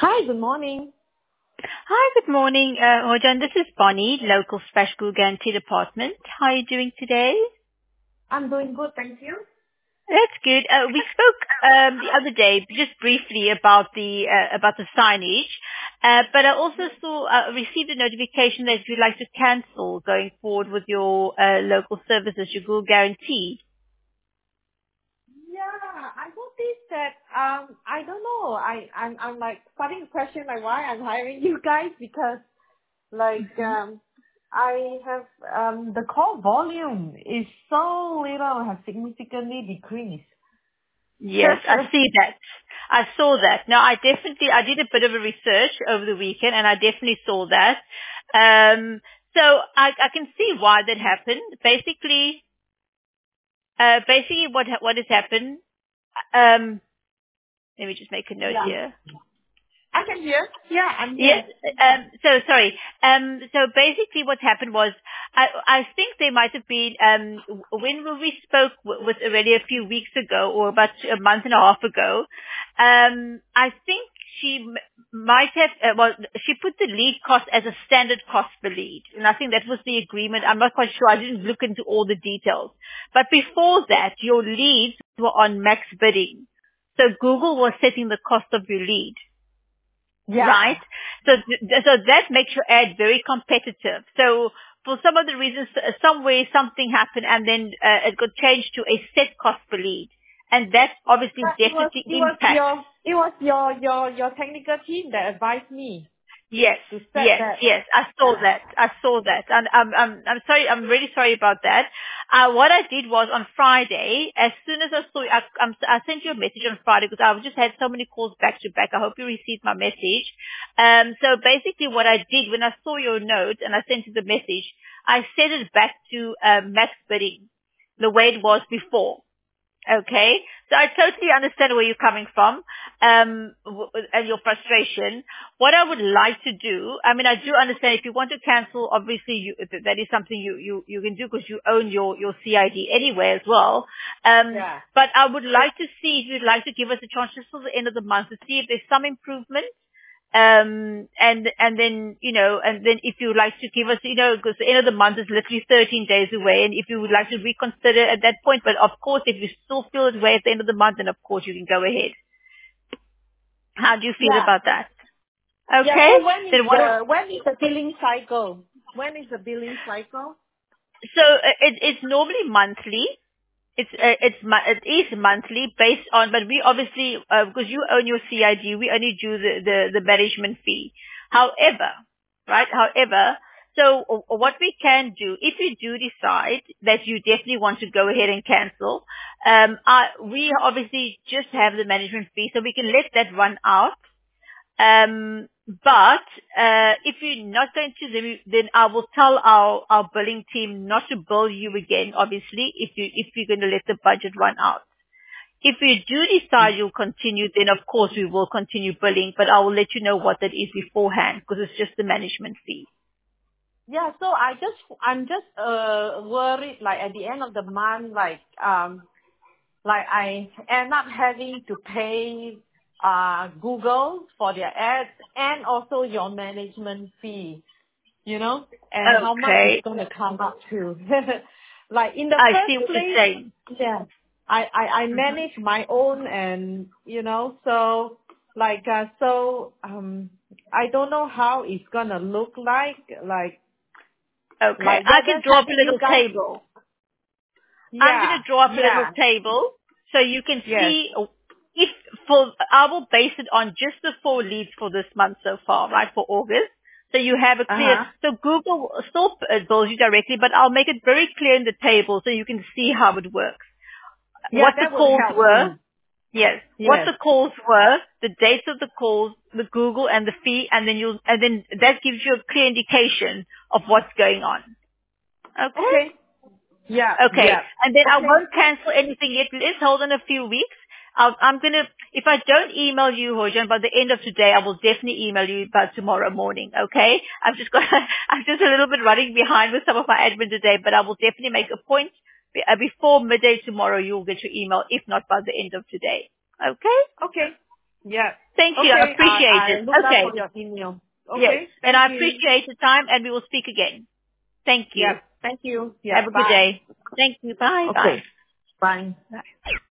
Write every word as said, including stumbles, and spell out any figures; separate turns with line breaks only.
Hi, good morning.
Hi, good morning, uh, Hojan. This is Bonnie, local special School guarantee department. How are you doing today?
I'm doing good, thank you.
That's good. Uh, we spoke um, the other day just briefly about the uh, about the signage, uh, but I also saw uh, received a notification that you'd like to cancel going forward with your uh, local services, your Google guarantee.
Yeah, I noticed that, um, I don't know, I, I'm, I'm like starting to question like why I'm hiring you guys because like, um, I have, um, the call volume is so little, has significantly decreased.
Yes, I see that. I saw that. Now, I definitely, I did a bit of a research over the weekend, and I definitely saw that. Um, so I, I can see why that happened. Basically, uh, basically what ha- what has happened. Um, let me just make a note
Yeah.
here.
I can hear. Yeah, I'm
Yes.
here.
Um, so sorry. Um, so basically, what happened was, I, I think there might have been um, when we spoke w- with already a few weeks ago, or about a month and a half ago. Um, I think she m- might have. Uh, well, she put the lead cost as a standard cost per lead, and I think that was the agreement. I'm not quite sure. I didn't look into all the details. But before that, your leads were on max bidding, so Google was setting the cost of your lead.
Yeah.
Right? So, th- so that makes your ad very competitive. So for some of the reasons, uh, somewhere something happened and then uh, it got changed to a set cost per lead. And that obviously
But it was,
definitely
it was
impacts.
your, it was your, your, your technical team that advised me
Yes,
to set
yes,
that.
yes. I saw that. I saw that. And I'm, I'm, I'm sorry. I'm really sorry about that. Uh, what I did was on Friday, as soon as I saw, I, I'm, I sent you a message on Friday because I've just had so many calls back to back. I hope you received my message. Um, so basically what I did when I saw your note and I sent you the message, I set it back to uh, max bidding, the way it was before. Okay, so I totally understand where you're coming from, um, w- and your frustration. What I would like to do, I mean, I do understand if you want to cancel, obviously you, th- that is something you, you, you can do because you own your, your C I D anyway as well. Um,
Yeah.
but I would like to see if you'd like to give us a chance just till the end of the month to see if there's some improvement. Um, and, and then, you know, and then if you would like to give us, you know, because the end of the month is literally thirteen days away, and if you would like to reconsider at that point, but of course, if you still feel it way at the end of the month, then of course you can go ahead. How do you feel
Yeah.
about that?
Yeah.
Okay?
So when is
Then what,
the when is the billing cycle? When is the billing cycle?
so uh, it, it's normally monthly. It's uh, it's mo- it is monthly based on, but we obviously uh, because you own your C I D, we only do the, the the management fee. However, right? However, so uh, what we can do if you do decide that you definitely want to go ahead and cancel, um, I, we obviously just have the management fee, so we can let that run out. Um, but uh, if you're not going to, then, then I will tell our, our billing team not to bill you again. Obviously, if you if you're going to let the budget run out. If you do decide you'll continue, then of course we will continue billing. But I will let you know what that is beforehand because it's just the management fee.
Yeah. So I just I'm just uh worried like at the end of the month like um like I end up having to pay uh Google for their ads and also your management fee, you know, and how much it's
Okay,
gonna come up to. Like in the
I see
first
what you're
place,
saying.
yeah, I, I, I manage my own and, you know, so like, uh, so, um, I don't know how it's gonna look like, like,
Okay,
like
I can
whether
draw up a
having you
little
guys,
table. I'm going
yeah,
to draw up a little
yeah,
table so you can
yes,
see if for, I will base it on just the four leads for this month so far, right, for August. So you have a clear,
uh-huh,
so Google still uh, bills you directly, but I'll make it very clear in the table so you can see how it works.
yeah,
What the
that would
calls
help
were,
me,
yes, what
yes,
the calls were, the dates of the calls, the Google and the fee, and then you'll, and then that gives you a clear indication of what's going on. Okay?
okay, yeah,
Okay.
yeah,
And then I
okay,
won't cancel anything yet. Let's hold on a few weeks. I'll, I'm going to, if I don't email you, Hojan, by the end of today, I will definitely email you by tomorrow morning, okay? I've just got, I'm just a little bit running behind with some of my admin today, but I will definitely make a point be- uh, before midday tomorrow. You'll get your email, if not by the end of today. Okay?
okay, Yeah.
Thank you.
Okay.
I appreciate
I, I
it.
look
Okay.
out for your email. Okay.
Yes. And
Thank
I
you.
appreciate the time, and we will speak again. Thank you.
Yeah. Thank you. Yeah.
Have a good
Bye.
day. Thank you. Bye.
Okay.
Bye.
Bye.
Bye.